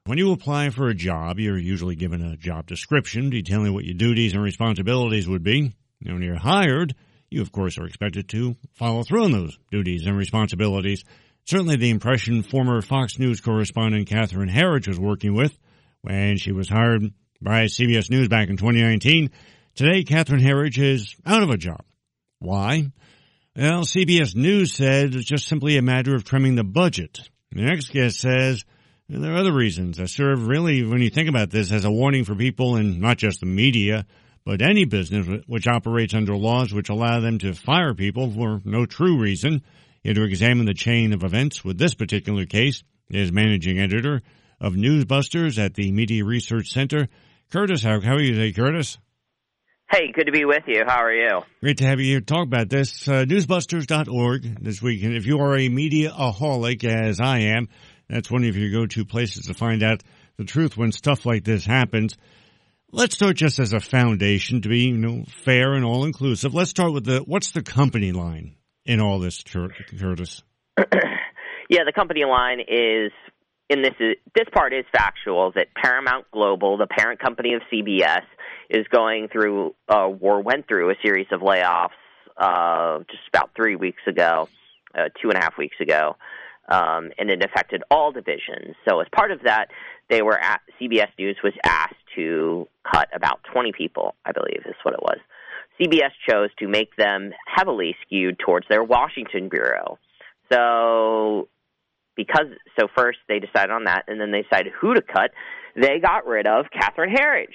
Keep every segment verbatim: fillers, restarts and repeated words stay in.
When you apply for a job, you're usually given a job description detailing what your duties and responsibilities would be. And when you're hired, you, of course, are expected to follow through on those duties and responsibilities. Certainly the impression former Fox News correspondent Catherine Herridge was working with when she was hired by C B S News back in twenty nineteen. Today, Catherine Herridge is out of a job. Why? Well, C B S News said it's just simply a matter of trimming the budget. The next guest says there are other reasons that serve really, when you think about this, as a warning for people in not just the media, but any business which operates under laws which allow them to fire people for no true reason. Here to examine the chain of events with this particular case is managing editor of Newsbusters at the Media Research Center, Curtis. How, how are you today, Curtis? Hey, good to be with you. How are you? Great to have you here to talk about this. Uh, newsbusters dot org this week. And if you are a media-aholic, as I am, that's one of your go-to places to find out the truth when stuff like this happens. Let's start just as a foundation to be, you know, fair and all-inclusive. Let's start with the, what's the company line in all this, Curtis? Yeah, the company line is, in this, this part is factual, that Paramount Global, the parent company of C B S, is going through, uh, or went through a series of layoffs uh, just about three weeks ago, uh, two and a half weeks ago. Um, and it affected all divisions. So as part of that, they were at, C B S News was asked to cut about twenty people, I believe is what it was. C B S chose to make them heavily skewed towards their Washington bureau. So because so first they decided on that, and then they decided who to cut. They got rid of Catherine Herridge,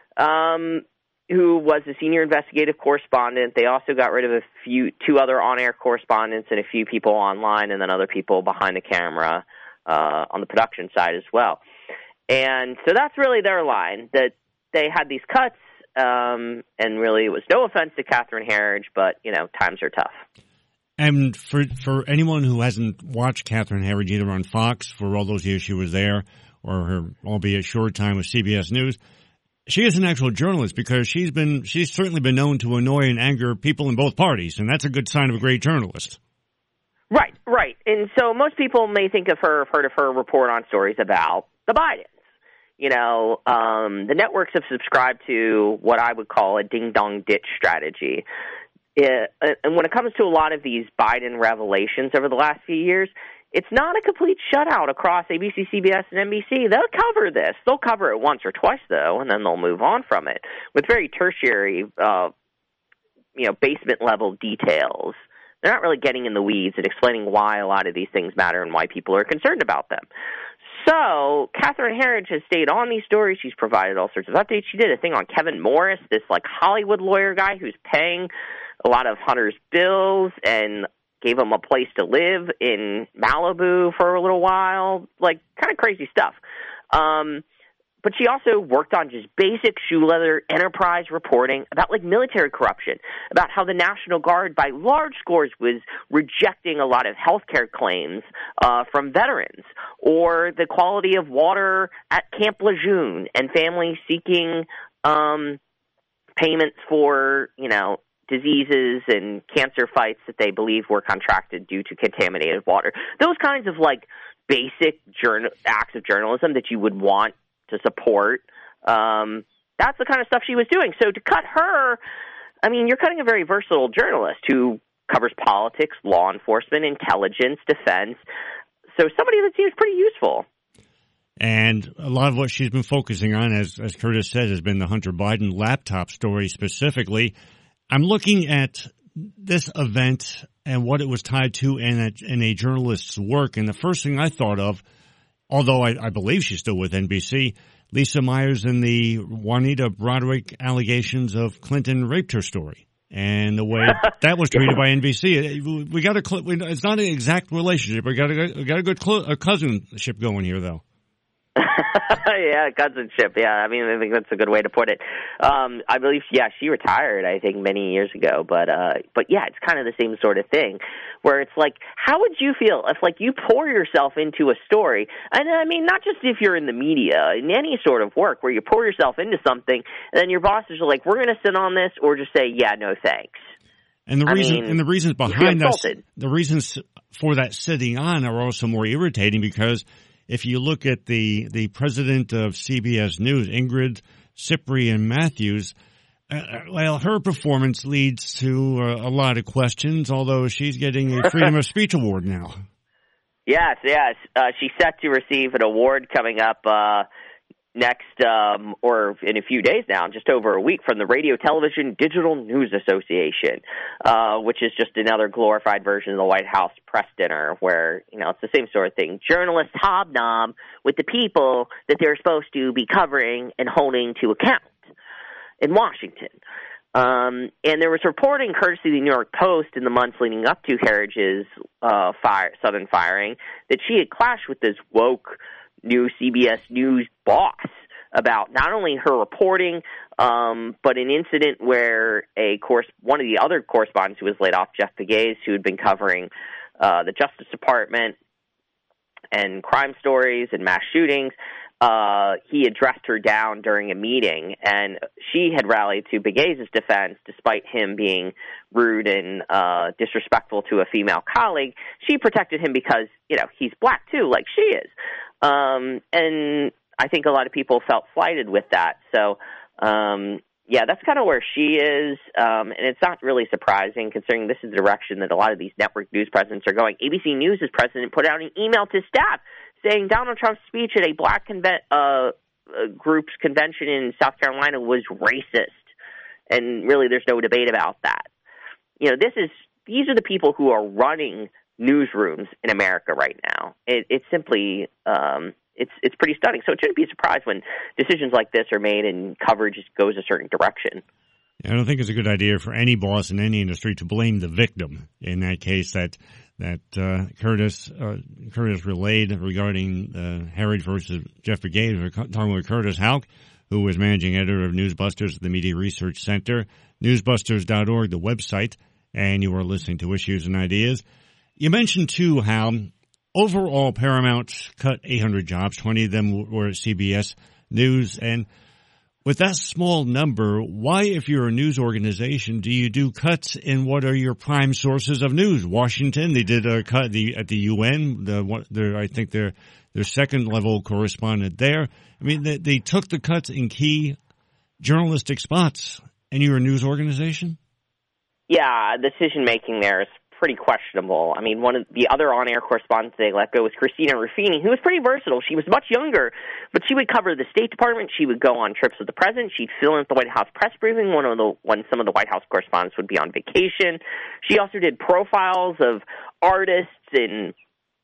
um, who was a senior investigative correspondent. They also got rid of a few, two other on-air correspondents and a few people online, and then other people behind the camera uh, on the production side as well. And so that's really their line, that they had these cuts, um, and really it was no offense to Catherine Herridge, but, you know, times are tough. And for for anyone who hasn't watched Catherine Herridge either on Fox for all those years she was there, or her albeit short time with C B S News, she is an actual journalist because she's been she's certainly been known to annoy and anger people in both parties, and that's a good sign of a great journalist. Right, right. And so most people may think of her, have heard of her report on stories about the Bidens. You know, um, the networks have subscribed to what I would call a ding-dong-ditch strategy. It, and when it comes to a lot of these Biden revelations over the last few years, it's not a complete shutout across A B C, C B S, and N B C. They'll cover this. They'll cover it once or twice, though, and then they'll move on from it with very tertiary, uh, you know, basement-level details. They're not really getting in the weeds and explaining why a lot of these things matter and why people are concerned about them. So Catherine Herridge has stayed on these stories. She's provided all sorts of updates. She did a thing on Kevin Morris, this, like, Hollywood lawyer guy who's paying a lot of Hunter's bills and gave him a place to live in Malibu for a little while, like kind of crazy stuff. Um, but she also worked on just basic shoe leather enterprise reporting about like military corruption, about how the National Guard by large scores was rejecting a lot of healthcare claims uh, from veterans, or the quality of water at Camp Lejeune and families seeking um, payments for, you know, diseases and cancer fights that they believe were contracted due to contaminated water. Those kinds of, like, basic journal- acts of journalism that you would want to support, um, that's the kind of stuff she was doing. So to cut her, I mean, you're cutting a very versatile journalist who covers politics, law enforcement, intelligence, defense. So somebody that seems pretty useful. And a lot of what she's been focusing on, as, as Curtis said, has been the Hunter Biden laptop story specifically. I'm looking at this event and what it was tied to in a, in a journalist's work, and the first thing I thought of, although I, I believe she's still with N B C, Lisa Myers and the Juanita Broderick allegations of Clinton raped her story, and the way that was treated by N B C. We got a, it's not an exact relationship. We got a, we got a good cl- a cousinship going here, though. Yeah, cousinship. Yeah, I mean, I think that's a good way to put it. Um, I believe, yeah, she retired, I think, many years ago. But, uh, but yeah, it's kind of the same sort of thing, where it's like, how would you feel if, like, you pour yourself into a story? And I mean, not just if you're in the media, in any sort of work where you pour yourself into something, and then your bosses are like, we're going to sit on this, or just say, yeah, no thanks. And the reason, I mean, and the reasons behind that, the reasons for that sitting on are also more irritating because if you look at the, the president of C B S News, Ingrid Cyprian Matthews, uh, well, her performance leads to uh, a lot of questions, although she's getting a Freedom of Speech Award now. Yes, yes. Uh, she's set to receive an award coming up uh, next, um, or in a few days now, just over a week, from the Radio Television Digital News Association, uh, which is just another glorified version of the White House press dinner, where, you know, it's the same sort of thing. Journalists hobnob with the people that they're supposed to be covering and holding to account in Washington. Um, and there was reporting, courtesy of the New York Post, in the months leading up to Heritage's uh, fire, sudden firing, that she had clashed with this woke new C B S News boss about not only her reporting, um, but an incident where a course one of the other correspondents who was laid off, Jeff Pegues, who had been covering uh, the Justice Department and crime stories and mass shootings, Uh, he addressed her down during a meeting, and she had rallied to Pegues' defense despite him being rude and uh, disrespectful to a female colleague. She protected him because, you know, he's black too, like she is. Um, and I think a lot of people felt slighted with that. So, um, yeah, that's kind of where she is, um, and it's not really surprising considering this is the direction that a lot of these network news presidents are going. A B C News' president put out an email to staff saying Donald Trump's speech at a black conven- uh, group's convention in South Carolina was racist, and really there's no debate about that. You know, this is these are the people who are running newsrooms in America right now. It, it's simply um, it's it's pretty stunning. So it shouldn't be a surprise when decisions like this are made and coverage goes a certain direction. I don't think it's a good idea for any boss in any industry to blame the victim. In that case, that that uh, Curtis uh, Curtis relayed regarding uh, Heritage versus Jeff Pegues. We're talking with Curtis Houck, who was managing editor of Newsbusters at the Media Research Center, newsbusters dot org, the website, and you are listening to Issues and Ideas. You mentioned, too, how overall Paramount cut eight hundred jobs, twenty of them were at C B S News, and with that small number, why, if you're a news organization, do you do cuts in what are your prime sources of news? Washington, they did a cut the, at the U N. The, what, their, I think their their second level correspondent there. I mean, they, they took the cuts in key journalistic spots. And you're a news organization? Yeah, decision making there is pretty questionable. I mean, one of the other on-air correspondents they let go was Christina Ruffini, who was pretty versatile. She was much younger, but she would cover the State Department. She would go on trips with the president. She'd fill in at the White House press briefing when, of the, when some of the White House correspondents would be on vacation. She also did profiles of artists, and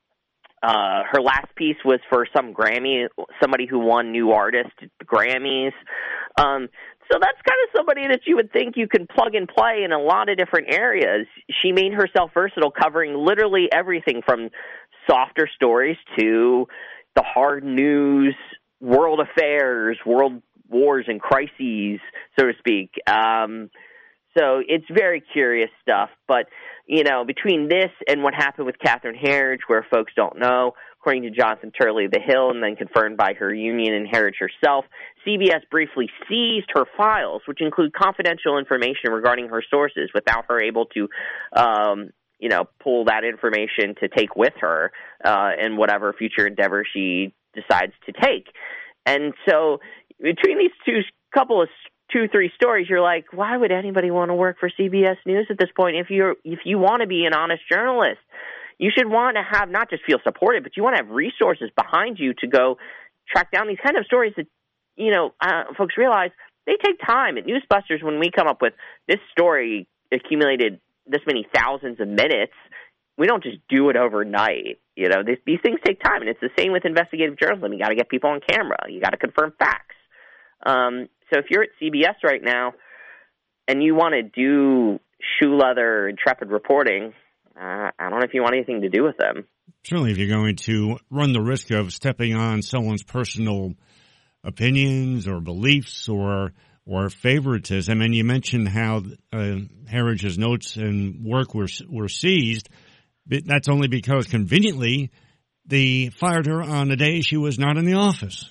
uh, her last piece was for some Grammy, somebody who won New Artist Grammys. Um, So that's kind of somebody that you would think you can plug and play in a lot of different areas. She made herself versatile, covering literally everything from softer stories to the hard news, world affairs, world wars and crises, so to speak. Um, so it's very curious stuff. But, you know, between this and what happened with Catherine Herridge, where folks don't know, according to Jonathan Turley of The Hill and then confirmed by her union and Herridge herself, C B S briefly seized her files, which include confidential information regarding her sources, without her able to, um, you know, pull that information to take with her uh, in whatever future endeavor she decides to take. And so between these two couple of two, three stories, you're like, why would anybody want to work for C B S News at this point if you're if you want to be an honest journalist? You should want to have, not just feel supported, but you want to have resources behind you to go track down these kind of stories that, you know, uh, folks realize they take time. At Newsbusters, when we come up with this story accumulated this many thousands of minutes, we don't just do it overnight. You know, these, these things take time, and it's the same with investigative journalism. You got to get people on camera. You got to confirm facts. Um, so if you're at C B S right now and you want to do shoe leather, intrepid reporting, Uh, I don't know if you want anything to do with them. Certainly, if you're going to run the risk of stepping on someone's personal opinions or beliefs or or favoritism, and you mentioned how uh, Heritage's notes and work were were seized. But that's only because, conveniently, they fired her on the day she was not in the office.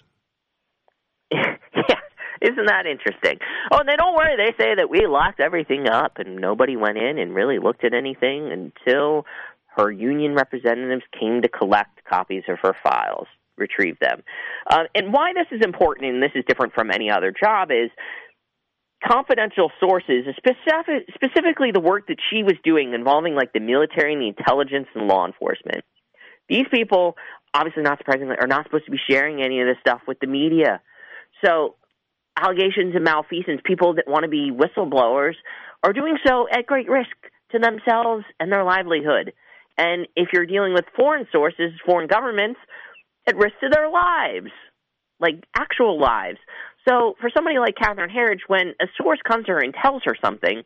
Isn't that interesting? Oh, and they don't worry. They say that we locked everything up and nobody went in and really looked at anything until her union representatives came to collect copies of her files. retrieve them. Uh, and why this is important, and this is different from any other job, is confidential sources, specific, specifically the work that she was doing involving like the military and the intelligence and law enforcement. These people, obviously not surprisingly, are not supposed to be sharing any of this stuff with the media. So allegations of malfeasance, people that want to be whistleblowers, are doing so at great risk to themselves and their livelihood. And if you're dealing with foreign sources, foreign governments, at risk to their lives, like actual lives. So for somebody like Catherine Herridge, when a source comes to her and tells her something,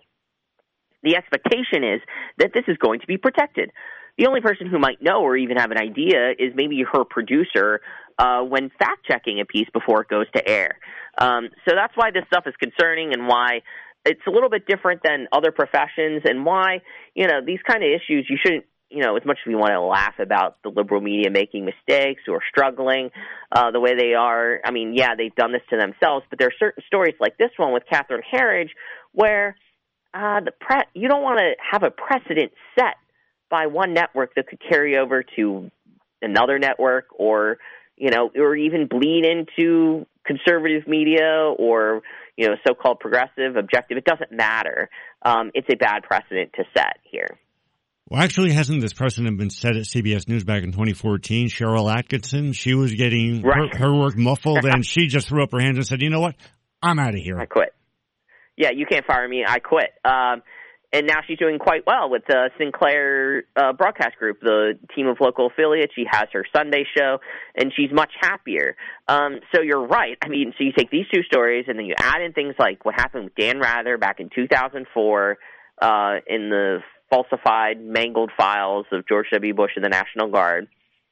the expectation is that this is going to be protected. The only person who might know or even have an idea is maybe her producer uh, when fact-checking a piece before it goes to air. Um, so that's why this stuff is concerning and why it's a little bit different than other professions and why, you know, these kind of issues you shouldn't, you know, as much as we want to laugh about the liberal media making mistakes or struggling uh, the way they are, I mean, yeah, they've done this to themselves, but there are certain stories like this one with Catherine Herridge where uh, the pre- you don't want to have a precedent set by one network that could carry over to another network or, you know, or even bleed into conservative media or, you know, so-called progressive, objective. It doesn't matter. Um, it's a bad precedent to set here. Well, actually, hasn't this precedent been set at C B S News back in twenty fourteen? Cheryl Atkinson, she was getting right. her, her work muffled, and she just threw up her hands and said, you know what, I'm out of here. I quit. Yeah, you can't fire me. I quit. Um, and now she's doing quite well with the Sinclair uh, Broadcast Group, the team of local affiliates. She has her Sunday show, and she's much happier. Um, so you're right. I mean, so you take these two stories, and then you add in things like what happened with Dan Rather back in two thousand four uh, in the falsified, mangled files of George W. Bush and the National Guard.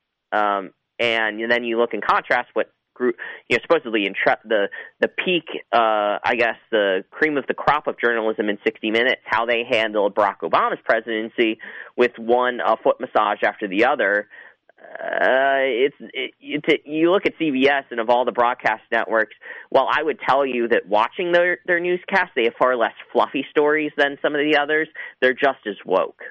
Um, and then you look in contrast what grew, you know, supposedly in tre- the, the peak, uh, I guess, the cream of the crop of journalism in sixty minutes, how they handled Barack Obama's presidency with one uh, foot massage after the other. Uh, it's it, it, you look at C B S and of all the broadcast networks, while I would tell you that watching their, their newscasts, they have far less fluffy stories than some of the others, they're just as woke.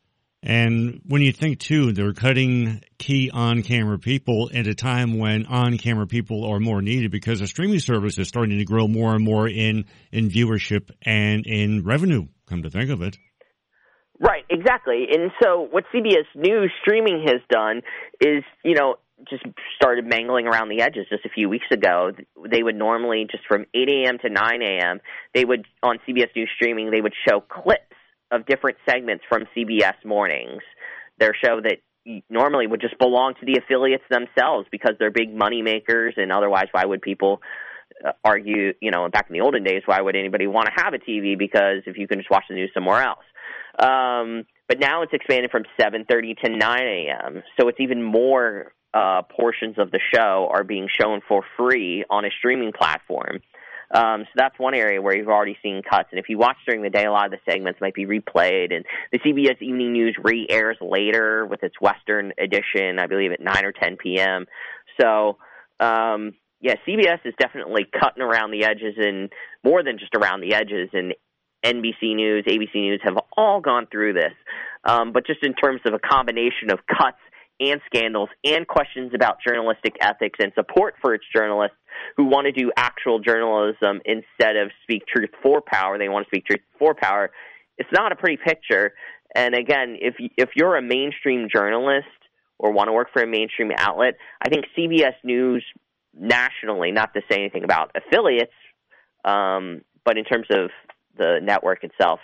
And when you think, too, they're cutting key on-camera people at a time when on-camera people are more needed because the streaming service is starting to grow more and more in, in viewership and in revenue, come to think of it. Right, exactly. And so what C B S News streaming has done is, you know, just started mangling around the edges just a few weeks ago. They would normally, just from eight a.m. to nine a.m., they would, on C B S News streaming, they would show clips of different segments from C B S Mornings, their show that normally would just belong to the affiliates themselves because they're big money makers, and otherwise why would people argue, you know, back in the olden days, why would anybody want to have a T V because if you can just watch the news somewhere else? Um, but now it's expanded from seven thirty to nine a.m., so it's even more uh, portions of the show are being shown for free on a streaming platform. Um, so that's one area where you've already seen cuts. And if you watch during the day, a lot of the segments might be replayed. And the C B S Evening News re-airs later with its Western edition, I believe, at nine or ten p.m. So, um, yeah, C B S is definitely cutting around the edges, and more than just around the edges. And N B C News, A B C News have all gone through this. Um, but just in terms of a combination of cuts and scandals and questions about journalistic ethics and support for its journalists who want to do actual journalism instead of speak truth for power, they want to speak truth for power, it's not a pretty picture. And again, if if you're a mainstream journalist or want to work for a mainstream outlet, I think C B S News nationally, not to say anything about affiliates, um, but in terms of the network itself,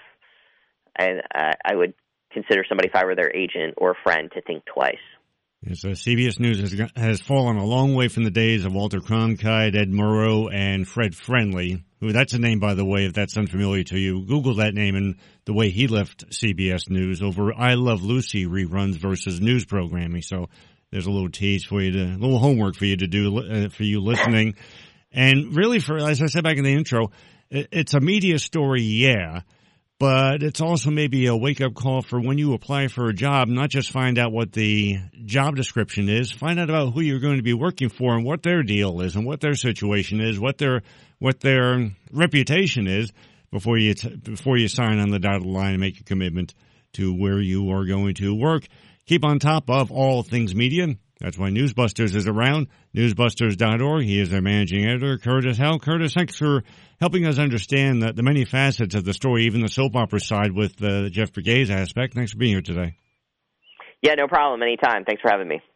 I, I, I would consider somebody, if I were their agent or friend, to think twice. Yes, uh, C B S News has, has fallen a long way from the days of Walter Cronkite, Ed Murrow, and Fred Friendly, who, that's a name, by the way, if that's unfamiliar to you. Google that name and the way he left C B S News over I Love Lucy reruns versus news programming. So there's a little tease for you to, a little homework for you to do, uh, for you listening. And really, for, as I said back in the intro, it, it's a media story, yeah. But it's also maybe a wake-up call for when you apply for a job, not just find out what the job description is, find out about who you're going to be working for and what their deal is and what their situation is, what their what their reputation is before you t- before you sign on the dotted line and make a commitment to where you are going to work. Keep on top of all things media That's why Newsbusters is around, newsbusters dot org. He is their managing editor, Curtis Howell. Curtis, thanks for helping us understand the, the many facets of the story, even the soap opera side with the Jeff Pegues aspect. Thanks for being here today. Yeah, no problem. Anytime. Thanks for having me.